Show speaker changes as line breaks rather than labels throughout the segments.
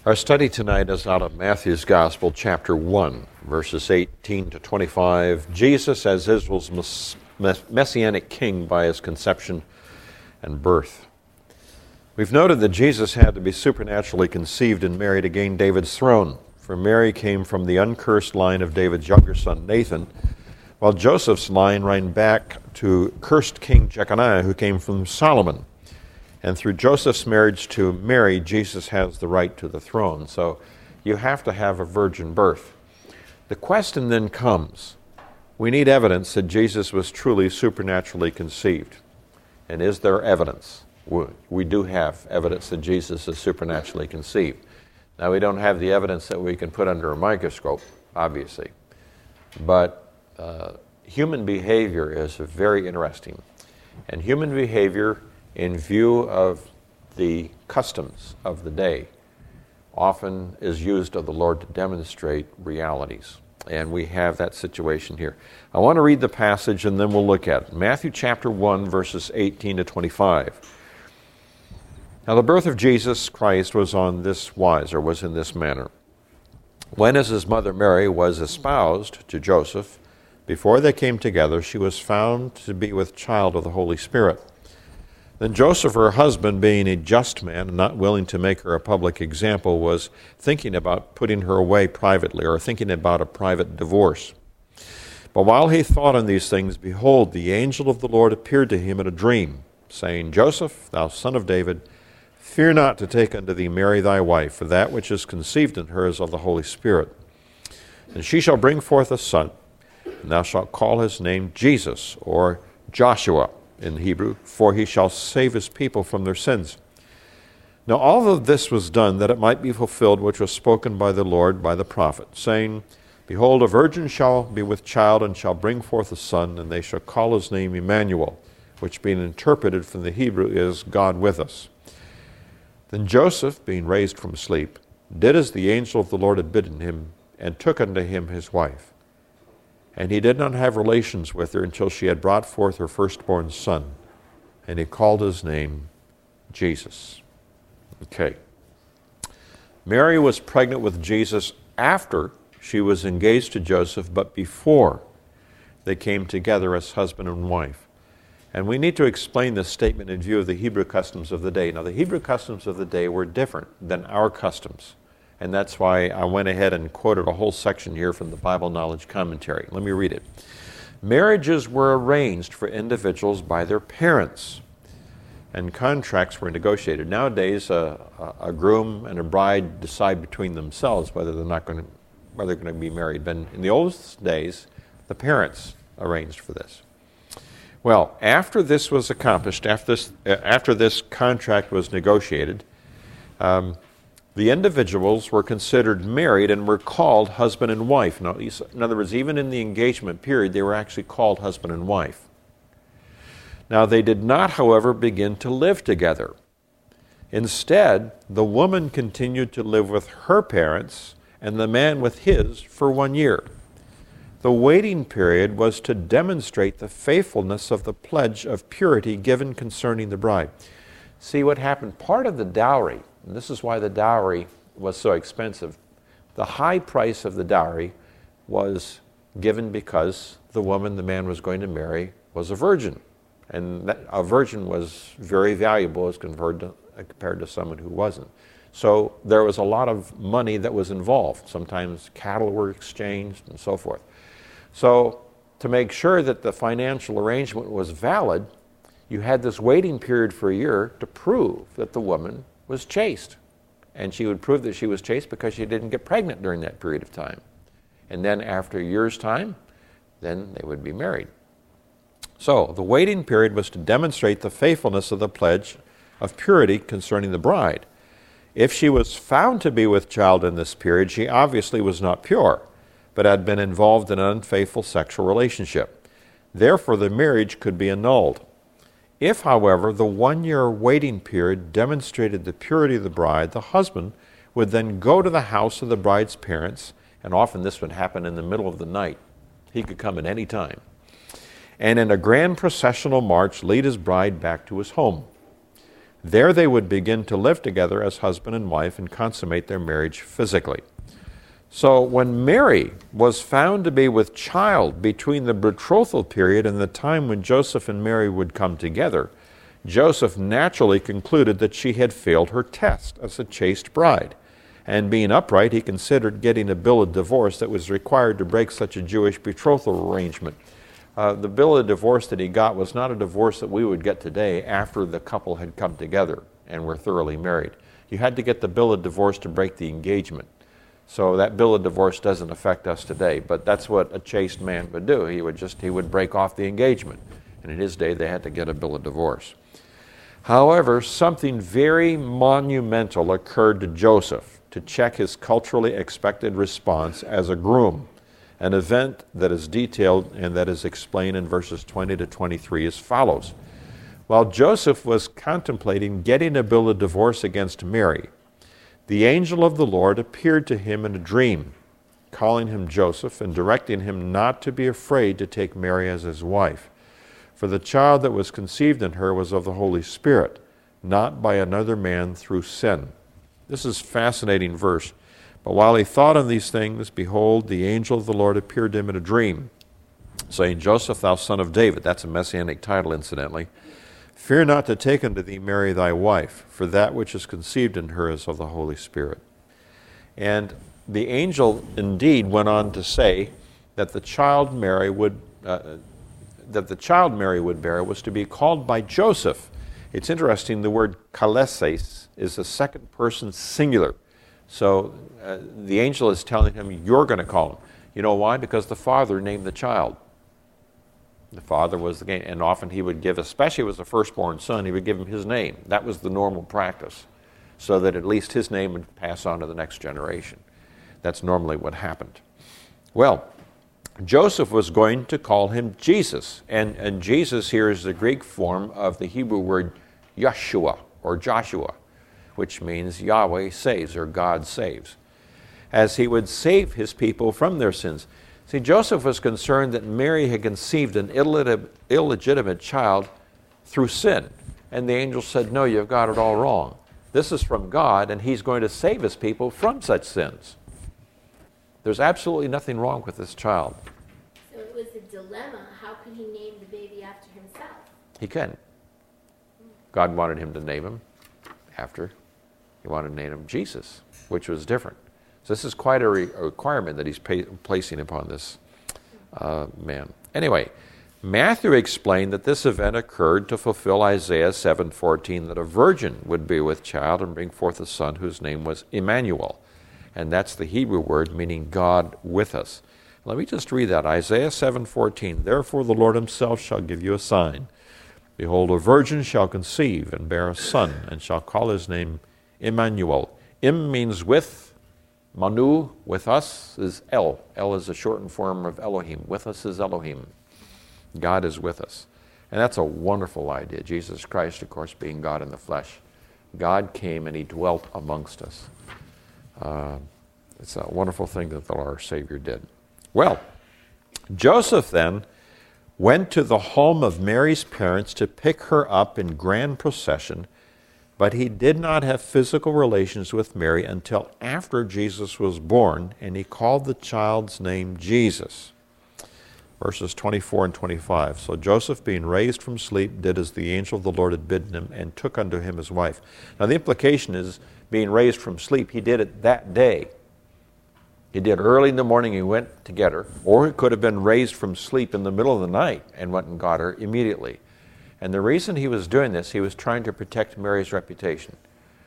Our study tonight is out of Matthew's Gospel, chapter 1, verses 18 to 25. Jesus as Israel's messianic king by his conception and birth. We've noted that Jesus had to be supernaturally conceived and Mary to gain David's throne, for Mary came from the uncursed line of David's younger son Nathan, while Joseph's line ran back to cursed King Jeconiah, who came from Solomon. And through Joseph's marriage to Mary, Jesus has the right to the throne. So you have to have a virgin birth. The question then comes, we need evidence that Jesus was truly supernaturally conceived. And is there evidence? We do have evidence that Jesus is supernaturally conceived. Now, we don't have the evidence that we can put under a microscope, obviously. But human behavior is very interesting. And human behavior, in view of the customs of the day, often is used of the Lord to demonstrate realities. And we have that situation here. I want to read the passage and then we'll look at it. Matthew chapter 1, verses 18 to 25. Now the birth of Jesus Christ was on this wise, or was in this manner. When as his mother Mary was espoused to Joseph, before they came together, she was found to be with child of the Holy Spirit. Then Joseph, her husband, being a just man and not willing to make her a public example, was thinking about putting her away privately, or thinking about a private divorce. But while he thought on these things, behold, the angel of the Lord appeared to him in a dream, saying, Joseph, thou son of David, fear not to take unto thee Mary thy wife, for that which is conceived in her is of the Holy Spirit. And she shall bring forth a son, and thou shalt call his name Jesus, or Joshua in Hebrew, for he shall save his people from their sins. Now all of this was done that it might be fulfilled which was spoken by the Lord by the prophet, saying, Behold, a virgin shall be with child, and shall bring forth a son, and they shall call his name Emmanuel, which being interpreted from the Hebrew is God with us. Then Joseph, being raised from sleep, did as the angel of the Lord had bidden him, and took unto him his wife. And he did not have relations with her until she had brought forth her firstborn son, and he called his name Jesus. Okay. Mary was pregnant with Jesus after she was engaged to Joseph, but before they came together as husband and wife. And we need to explain this statement in view of the Hebrew customs of the day. Now, the Hebrew customs of the day were different than our customs. And that's why I went ahead and quoted a whole section here from the Bible Knowledge Commentary. Let me read it. Marriages were arranged for individuals by their parents, and contracts were negotiated. Nowadays, a groom and a bride decide between themselves whether they're going to be married. But in the oldest days, the parents arranged for this. Well, after this was accomplished, after this contract was negotiated, the individuals were considered married and were called husband and wife. Now, in other words, even in the engagement period, they were actually called husband and wife. Now, they did not, however, begin to live together. Instead, the woman continued to live with her parents and the man with his for 1 year. The waiting period was to demonstrate the faithfulness of the pledge of purity given concerning the bride. See what happened? Part of the dowry, and this is why the dowry was so expensive. The high price of the dowry was given because the woman the man was going to marry was a virgin. And a virgin was very valuable as compared to someone who wasn't. So there was a lot of money that was involved. Sometimes cattle were exchanged and so forth. So to make sure that the financial arrangement was valid, you had this waiting period for a year to prove that the woman was chaste. And she would prove that she was chaste because she didn't get pregnant during that period of time. And then after a year's time, then they would be married. So the waiting period was to demonstrate the faithfulness of the pledge of purity concerning the bride. If she was found to be with child in this period, she obviously was not pure, but had been involved in an unfaithful sexual relationship. Therefore, the marriage could be annulled. If, however, the 1 year waiting period demonstrated the purity of the bride, the husband would then go to the house of the bride's parents, and often this would happen in the middle of the night. He could come at any time. And in a grand processional march, lead his bride back to his home. There they would begin to live together as husband and wife and consummate their marriage physically. So when Mary was found to be with child between the betrothal period and the time when Joseph and Mary would come together, Joseph naturally concluded that she had failed her test as a chaste bride. And being upright, he considered getting a bill of divorce that was required to break such a Jewish betrothal arrangement. The bill of divorce that he got was not a divorce that we would get today after the couple had come together and were thoroughly married. You had to get the bill of divorce to break the engagement. So that bill of divorce doesn't affect us today, but that's what a chaste man would do. He would break off the engagement. And in his day, they had to get a bill of divorce. However, something very monumental occurred to Joseph to check his culturally expected response as a groom, an event that is detailed and that is explained in verses 20 to 23 as follows. While Joseph was contemplating getting a bill of divorce against Mary, the angel of the Lord appeared to him in a dream, calling him Joseph and directing him not to be afraid to take Mary as his wife. For the child that was conceived in her was of the Holy Spirit, not by another man through sin. This is a fascinating verse. But while he thought on these things, behold, the angel of the Lord appeared to him in a dream, saying, Joseph, thou son of David, that's a messianic title, incidentally, fear not to take unto thee Mary thy wife, for that which is conceived in her is of the Holy Spirit. And the angel indeed went on to say that the child Mary would bear was to be called by Joseph. It's interesting, the word kaleses is a second person singular. So the angel is telling him, you're going to call him. You know why? Because the father named the child. The father was the name, and often he would give, especially if it was a firstborn son, he would give him his name. That was the normal practice, so that at least his name would pass on to the next generation. That's normally what happened. Well, Joseph was going to call him Jesus, and Jesus here is the Greek form of the Hebrew word Yeshua, or Joshua, which means Yahweh saves, or God saves, as he would save his people from their sins. See, Joseph was concerned that Mary had conceived an illegitimate child through sin. And the angel said, no, you've got it all wrong. This is from God, and he's going to save his people from such sins. There's absolutely nothing wrong with this child.
So it was a dilemma. How can he name the baby after himself?
He can. God wanted him to name him after. He wanted to name him Jesus, which was different. So this is quite a requirement that he's placing upon this man. Anyway, Matthew explained that this event occurred to fulfill Isaiah 7:14, that a virgin would be with child and bring forth a son whose name was Emmanuel. And that's the Hebrew word meaning God with us. Let me just read that. Isaiah 7:14, therefore the Lord himself shall give you a sign. Behold, a virgin shall conceive and bear a son, and shall call his name Emmanuel. Im means with. Manu, with us, is El. El is a shortened form of Elohim. With us is Elohim. God is with us. And that's a wonderful idea. Jesus Christ, of course, being God in the flesh. God came and he dwelt amongst us. It's a wonderful thing that our Savior did. Well, Joseph then went to the home of Mary's parents to pick her up in grand procession, but he did not have physical relations with Mary until after Jesus was born, and he called the child's name Jesus. Verses 24 and 25. So Joseph, being raised from sleep, did as the angel of the Lord had bidden him, and took unto him his wife. Now the implication is, being raised from sleep, he did it that day. He did early in the morning, he went to get her, or he could have been raised from sleep in the middle of the night and went and got her immediately. And the reason he was doing this, he was trying to protect Mary's reputation.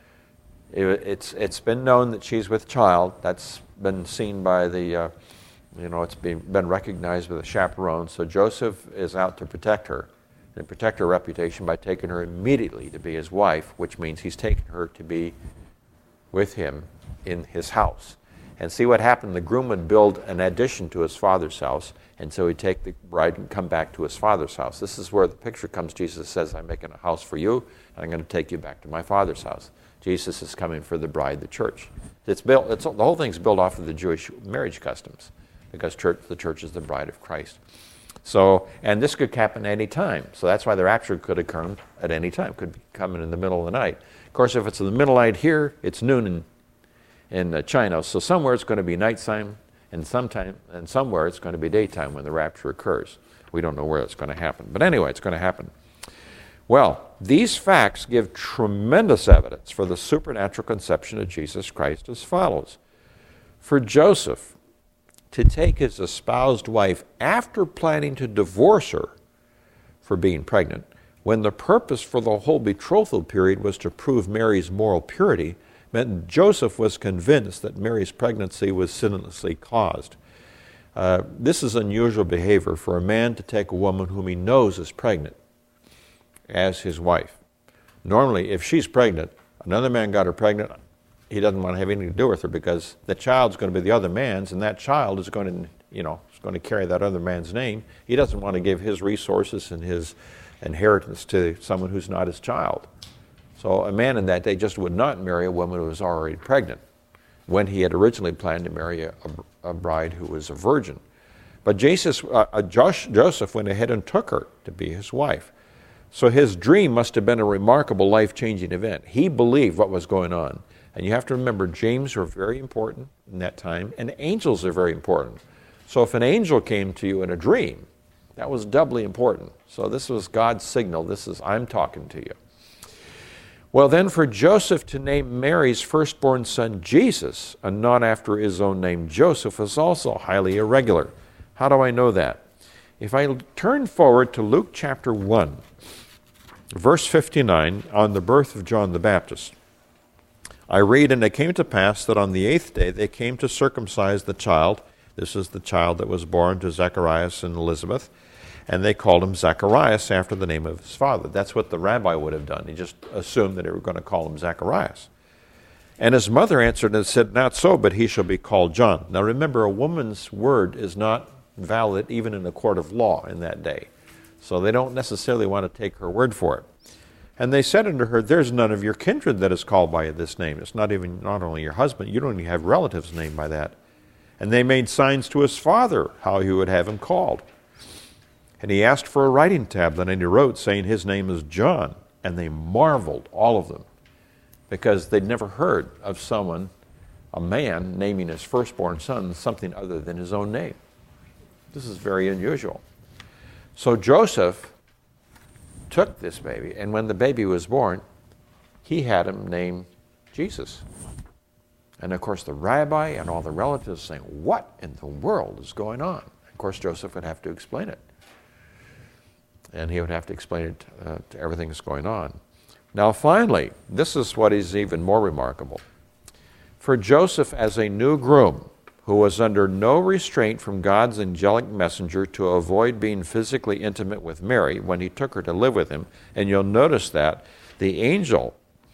It's been known that she's with child. That's been seen by the, it's been recognized by the chaperone. So Joseph is out to protect her and protect her reputation by taking her immediately to be his wife, which means he's taking her to be with him in his house. And see what happened. The groom would build an addition to his father's house, and so he'd take the bride and come back to his father's house. This is where the picture comes. Jesus says, I'm making a house for you, and I'm going to take you back to my father's house. Jesus is coming for the bride, the church. The whole thing's built off of the Jewish marriage customs, because the church is the bride of Christ. So, and this could happen any time. So that's why the rapture could occur at any time. Could come in the middle of the night. Of course, if it's in the middle of the night here, it's noon in China. So somewhere it's going to be nighttime, and somewhere it's going to be daytime when the rapture occurs. We don't know where it's going to happen. But anyway, it's going to happen. Well, these facts give tremendous evidence for the supernatural conception of Jesus Christ as follows. For Joseph to take his espoused wife after planning to divorce her for being pregnant, when the purpose for the whole betrothal period was to prove Mary's moral purity, meant Joseph was convinced that Mary's pregnancy was sinlessly caused. This is unusual behavior for a man to take a woman whom he knows is pregnant as his wife. Normally, if she's pregnant, another man got her pregnant, he doesn't want to have anything to do with her because the child's going to be the other man's, and that child is going to carry that other man's name. He doesn't want to give his resources and his inheritance to someone who's not his child. So a man in that day just would not marry a woman who was already pregnant when he had originally planned to marry a bride who was a virgin. But Joseph went ahead and took her to be his wife. So his dream must have been a remarkable life-changing event. He believed what was going on. And you have to remember, dreams were very important in that time, and angels are very important. So if an angel came to you in a dream, that was doubly important. So this was God's signal. This is, I'm talking to you. Well, then for Joseph to name Mary's firstborn son Jesus, and not after his own name Joseph, is also highly irregular. How do I know that? If I turn forward to Luke chapter 1, verse 59, on the birth of John the Baptist, I read, and it came to pass that on the 8th day they came to circumcise the child. This is the child that was born to Zacharias and Elizabeth, and they called him Zacharias after the name of his father. That's what the rabbi would have done. He just assumed that they were going to call him Zacharias. And his mother answered and said, not so, but he shall be called John. Now remember, a woman's word is not valid even in a court of law in that day. So they don't necessarily want to take her word for it. And they said unto her, there's none of your kindred that is called by this name. It's not only your husband, you don't even have relatives named by that. And they made signs to his father how he would have him called. And he asked for a writing tablet, and he wrote, saying, his name is John. And they marveled, all of them, because they'd never heard of a man, naming his firstborn son something other than his own name. This is very unusual. So Joseph took this baby, and when the baby was born, he had him named Jesus. And of course the rabbi and all the relatives saying, what in the world is going on? Of course Joseph would have to explain it. And he would have to explain it to everything that's going on. Now finally, this is what is even more remarkable. For Joseph as a new groom, who was under no restraint from God's angelic messenger to avoid being physically intimate with Mary when he took her to live with him. And you'll notice that the angel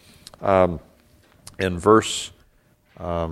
in verse, let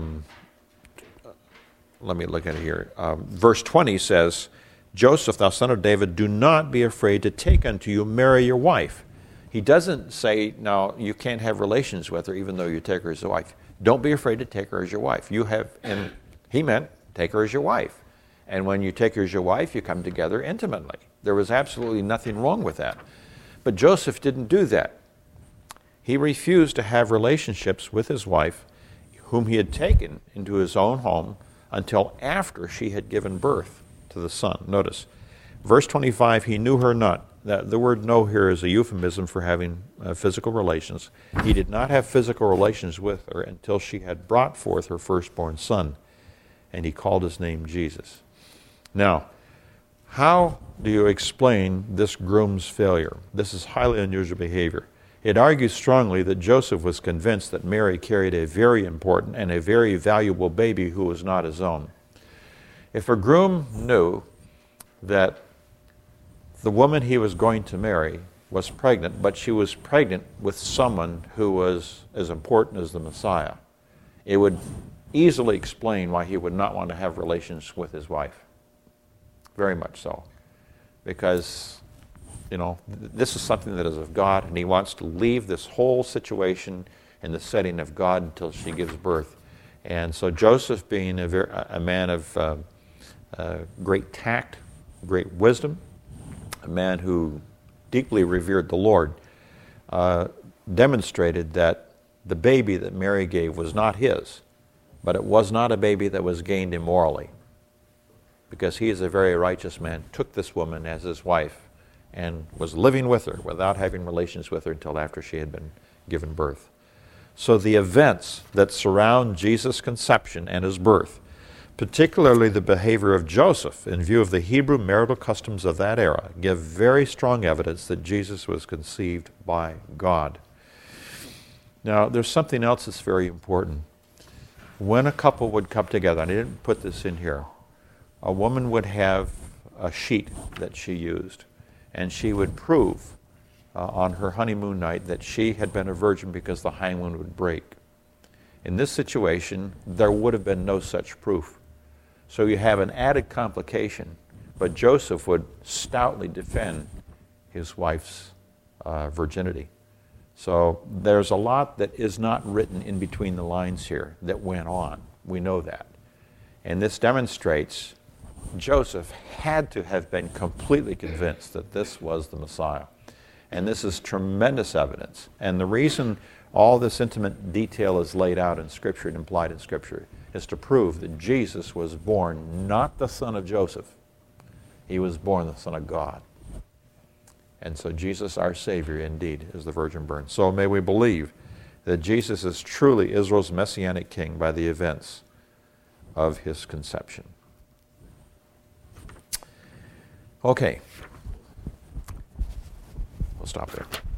me look at it here. Verse 20 says, Joseph, thou son of David, do not be afraid to take unto you Mary your wife. He doesn't say, now you can't have relations with her even though you take her as a wife. Don't be afraid to take her as your wife. He meant, take her as your wife. And when you take her as your wife, you come together intimately. There was absolutely nothing wrong with that. But Joseph didn't do that. He refused to have relationships with his wife, whom he had taken into his own home, until after she had given birth to the son. Notice, verse 25, he knew her not. The word know here is a euphemism for having physical relations. He did not have physical relations with her until she had brought forth her firstborn son. And he called his name Jesus. Now, how do you explain this groom's failure? This is highly unusual behavior. It argues strongly that Joseph was convinced that Mary carried a very important and a very valuable baby who was not his own. If a groom knew that the woman he was going to marry was pregnant, but she was pregnant with someone who was as important as the Messiah, it would easily explain why he would not want to have relations with his wife. Very much so. Because, this is something that is of God, and he wants to leave this whole situation in the setting of God until she gives birth. And so Joseph, being a man of great tact great wisdom, a man who deeply revered the Lord, demonstrated that the baby that Mary gave was not his, but it was not a baby that was gained immorally, because he is a very righteous man, took this woman as his wife and was living with her without having relations with her until after she had been given birth. So the events that surround Jesus' conception and his birth, particularly the behavior of Joseph in view of the Hebrew marital customs of that era, give very strong evidence that Jesus was conceived by God. Now, there's something else that's very important. When a couple would come together, and I didn't put this in here, a woman would have a sheet that she used, and she would prove on her honeymoon night that she had been a virgin because the honeymoon would break. In this situation, there would have been no such proof. So you have an added complication, but Joseph would stoutly defend his wife's virginity. So there's a lot that is not written in between the lines here that went on. We know that. And this demonstrates Joseph had to have been completely convinced that this was the Messiah. And this is tremendous evidence. And the reason all this intimate detail is laid out in Scripture and implied in Scripture is to prove that Jesus was born not the son of Joseph. He was born the Son of God. And so Jesus, our Savior, indeed, is the virgin born. So may we believe that Jesus is truly Israel's messianic king by the events of his conception. Okay. We'll stop there.